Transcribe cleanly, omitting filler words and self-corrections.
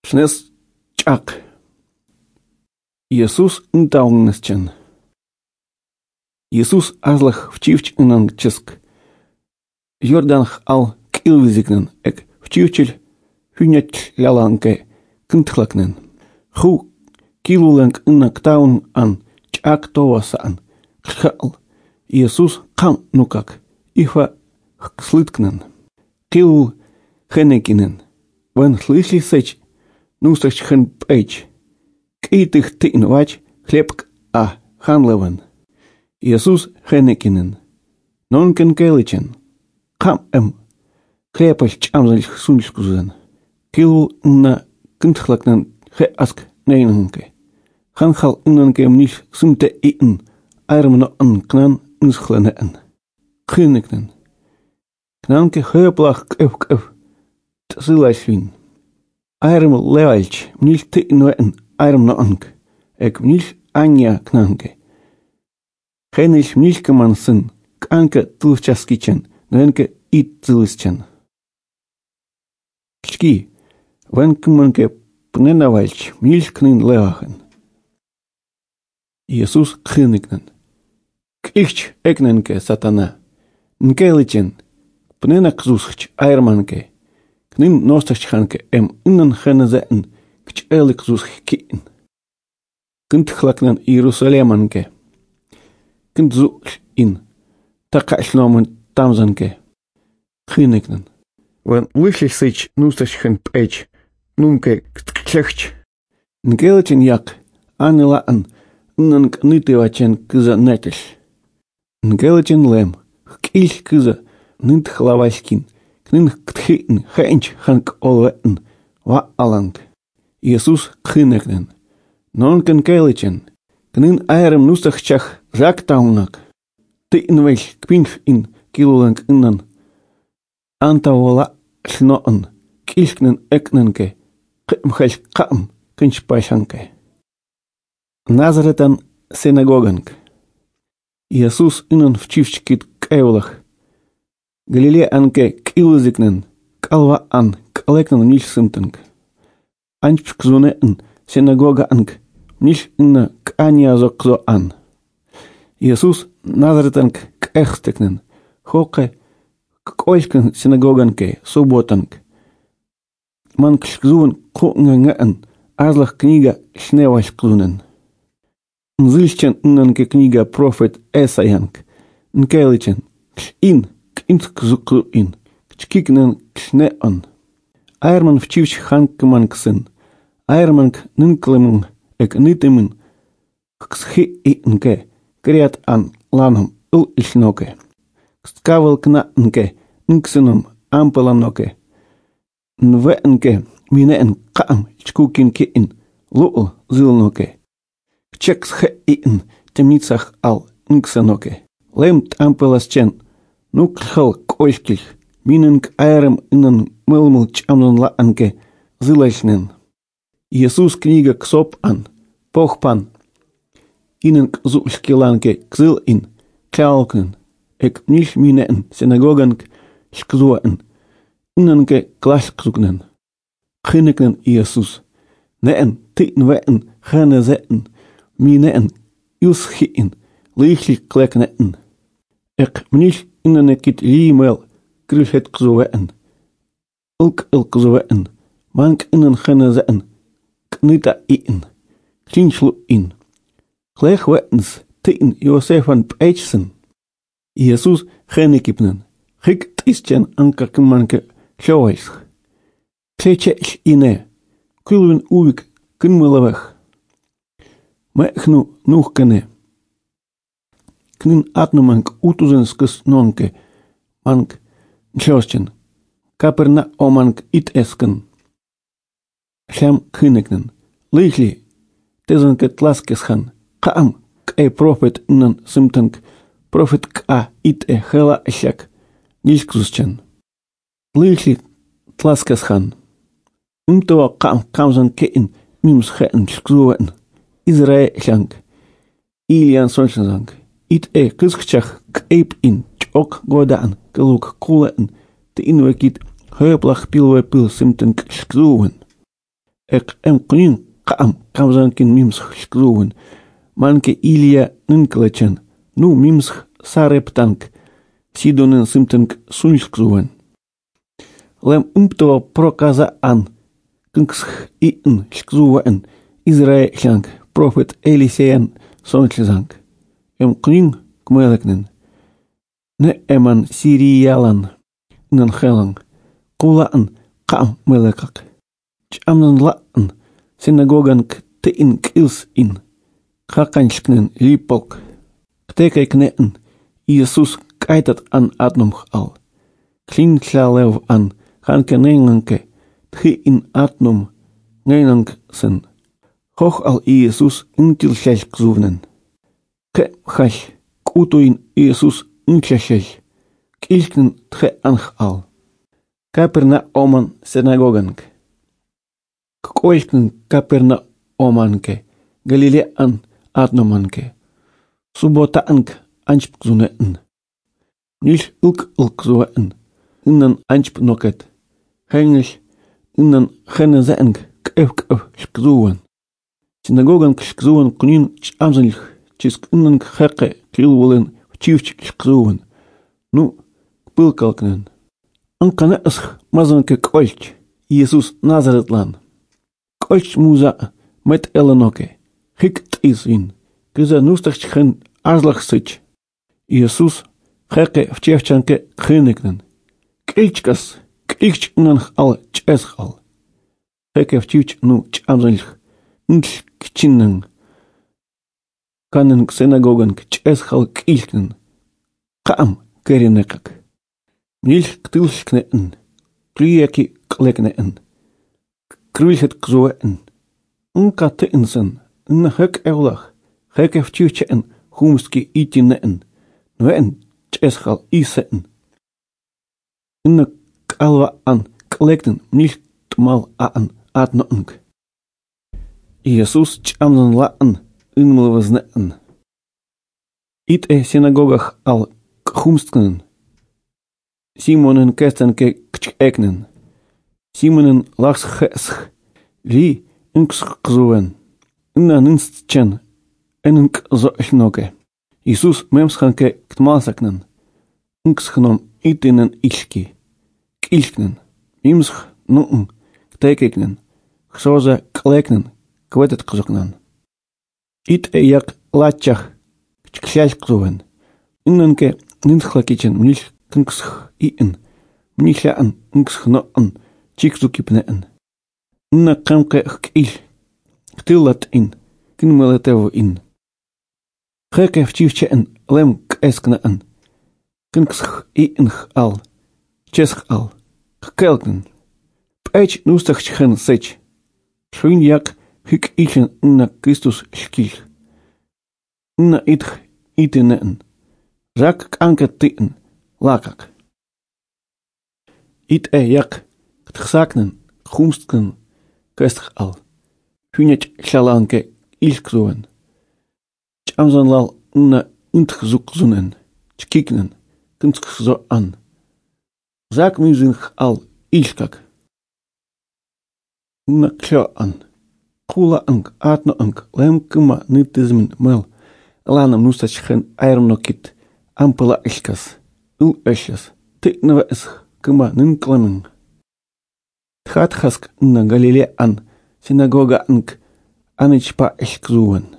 Шнес чак. Иисус интаунгнесчен. Иисус азлах вчивч инангческ. Йорданх ал килвизикнен эк вчивчель хюнять ляланке кынтхлакнен. Ху килуленк иннак таун ан чак товасан. Кхал. Иисус кам нукак. Ифа хслыткнен. Килу хенекинен. Вен слышли сеч. Нустач хэн пэч. Китых тын вач хлебк ханлевен. Иисус хенекинен. Нонкен келичен. Кам хлебаль чамзаль сунчкузен. Килу на кынтхлакнен хэ аск нейнанке. Ханхал иннанке мниш сымте итн. Айрмно кнан нсхленен. Хынекнен. Кнанке хэплах кэв. Тсылайшвин. Айрм левальч мниш тын айрмно анк. Эк мниш анья кнанке. Хэниш мнишкаман сын. Канка тулчаскичен. Нэнке ит зылысчен. Кчки. Венкманке пненавальч мниш кнын левахен. Иисус хынекнен. Кихч экненке сатана. Нкеличен. Пненак зусхч айрманке. Кнын ностачханке иннан хэнезэн. Кч элик зусх киин. Кынтхлакнен Иерусалеманке. Кынтзул ин. Такашломан тамзанке. Хынекнен. Вен вышли сыч нустачхан пэч. Нумке ктчехч. Нкеличен як. Анелаан. Иннан кнытывачен кыза нетель. Нкеличен лем. Хкиль кыза. Нынт хлаваськин. Кнын ктхин хэнч ханк олвэн. Ва аланг. Иисус хынекнен. Нонкен келичен. Кнын айрым нустахчах жак таунак. Ты инвель кпинф ин килуленг иннан. Антавола шноон. Килькнен экненке. Кымхэль кам. Кынч пашанке. Назаретан синагоганг. Иисус иннан вчивчкит кэвлах. Галилея анке килузикнен. Калва ан. Калекнен ниль сымтанг. Анчпкзунен синагога анг. Ниль инна каниазокзо ан. Иисус Назаретанг кэхстекнен. Хоке колькен синагоганке субботанг. Манкшкзун кунгэн. Азлах книга шневашкзунен. Нзыльчен иннанке книга профет Эсаянг. Нкеличен. Ин. Кинткзукзуин. Кчкикнен кшнеон. Айрман вчивч ханкмангсын. Айрманг нынклемын эк нытымын. Ксхи итнке. Криат ан ланам ул ишноке. Кскавал кна нке. Нксыном ампеланоке. Нвэнке. Минеэн каам чкукин киин. Луул зылноке. Кчек схэ итн. Темницах ал нксаноке. Лемт ампеласчен. Нукхал кольских. Миненк айрам инан мылмыл чамнан лаанке. Зылайшнен. Иисус книга ксоп ан. Похпан. Иненк зулькиланке кзыл ин. Кляалкнен. Эк ниш минеэн синагоганк шкзуаэн. Инанке клашкзукнен. Хынекнен Иисус. Неэн тытнвээн хэнезээн. Минеэн юсхиин. Лыхли клекнеэн. Эк мниш инанекит лимэл. Крышет кзуээн. Илк-илкзуээн. Манк инан хэнезээн. Кныта иин. Клинчлу ин. Клэх вээнс. Тын Йосефан пэчсэн. Иисус хэнекипнен. Хик тысчен анкакманке шоайсх. Клечэш ине. Кылвин увик кынмылавэх. Мэхну нухкане. Кнын атнуманк утузенскыс нонке. Манк чёстен. Каперна оманк ит эскэн. Шам хынекнен. Лыхли. Тезанке тласкесхан. Каам. Кэй профет инан сымтанк. Профет ка ит хэла эшак. Нишкзусчен. Лыхли тласкесхан. Умтова каам камзан кейн. Нимс хэн шкзуэн. Израэ шанк. Ильян соншанзанк. Ит кызхчах кэйп ин. Чок годаан. Кылук кулаэн. Te inwekit höplach pilwe pil simten шкзуэн. Qnin qamzankin mimsq shkruwen. Manke Ilya ninklachan. Nu mimsq sareptank. Sidonen simtank sunshkruwen. Lem umpto prokaza an. Kinksх iten shkruwen. Israelank. Prophet Elisean sonchizank. Qnin kmeleknen. Ne eman Siriyalan. Nan helang. Kulaan qam melekak. Chamnan laan. Synagogank tein kils in. Qakanshknen lipok. Ktekekneen. Jesus kaitat an atnomch al. Klinklalev an. Hankenenganke. Tchi in atnom. Ngenank sen. Hoch al Jesus intilshach kzuvnen. Ke chash. Kutuin Jesus intlashach. Kilknen tche anch al. Kapernaoman synagogank. Kolknen Kapernaomanke. Galilean atnomanke. Subotaank anchpkzuneen. Nil ulkzuen. Innan anchpnoket. Hengel innan genezaenk kefk shkzuen. Synagogank shkzuen kunin chamzanlich. Chisk innan kheqe kilwulen chivch shkzuen. Nu pulkalknen. Ankana isch mazanke kolch. Jesus Nazaretlan. Kolch muza met elenoke. Hikt isin. Giza nustachchen arzlach sich. Jesus heqe vchevchanke khineknen. Kilchkas. Kilch nan al cheschal. Heqe vchivch nu chamzanlich. Ntl kchinnen. Kanen synagogan cheschal kilchen. Qam kerinekak. Milch ktilschkneen. Klieki klekneen. Krulchet kzoen. Unkate insen. In hek eulach. Heke vtjuchen. Humski itineen. Nuen cheschal iseen. In kalwa an klekten. Milch tmal aan atnoenk. Jesus chamnan laan. Inmelwazneen. Ite synagogach al khumstknen. Simonen kestenke kcheknen. Simonen lachs gesch. Li inkskzuen. Inna ninstchen. Enink zochnoke. Jesus memschanke ktmalsaknen. Inkschnom itinen ilki. Kilknen. Imsch nuen. Ktekeknen. Gsoza kleknen. Kwetet kzoknen. It yak lachach. Kchalkzuen. Innanke ninschlakichen milch. Kinksch ien. Mnichaan inkschnoan. Chikzukipneen. Inna kamke kil. Ktillat in. Kinmeletevo in. Geke vchivchen lem keskneen. Kinksch ien al. Chesch al. Kelken. Pech nustachchen sech. Schwinjak hik ichen inna Christus schkil. Inna itch itineen. Rak kanke tien. Lakak. It jak ktsaknen, khumstken, kestch al. Hunet shalanke ilkroen. Chamzan lal na intgzukzunen, chkiknen, kunskzo an. Zak muzin al ilkak. Na klo an. Kula ank, atno ank, lem kuma nitizmin mel. Lanam nustachchen aermnokit, ampela ilkas. Ul eshes. Tikneva is kuma ninkleming. Tchatchask na Galilean. Synagoga ank. Anichpa eskruwen.